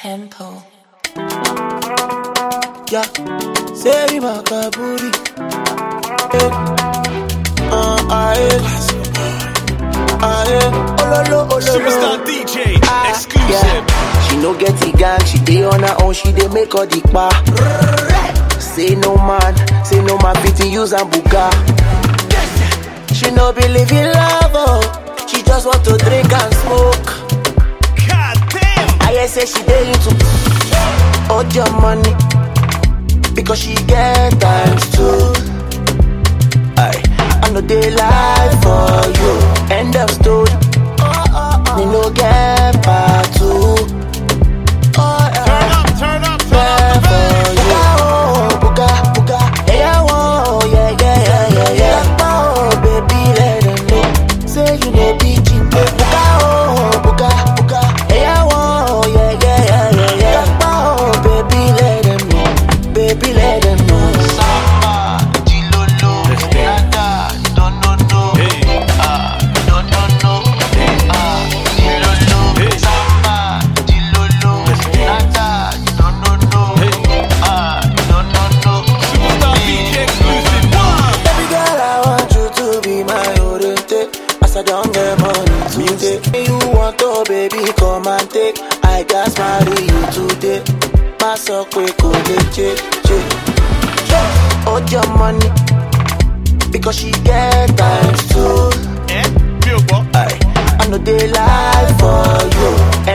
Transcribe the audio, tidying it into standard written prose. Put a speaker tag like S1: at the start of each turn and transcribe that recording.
S1: Tempo.
S2: Yeah, say my kaburi.
S3: Superstar DJ, exclusive.
S2: Yeah. She no get the gang, she dey on her own, she dey make all the pa. Say no man fit use and buka. She no believe in love, oh. She just want to drink and smoke.
S3: God damn.
S2: I hear say she dey into all your money because she get times too. I know they lie for you. End of story. Me no get part two.
S3: Turn up the bass.
S2: Buga, yeah, whoa, yeah. Oh, baby, let them know. Say you know be cheap. Buga, yeah, whoa, yeah. Oh, baby, let them know. Baby, let them know. I don't get money today. You want to, baby, come and take. I got marry you today. My so quick, hold your money because she get times too.
S3: Yeah, real boy.
S2: I know they lie for you.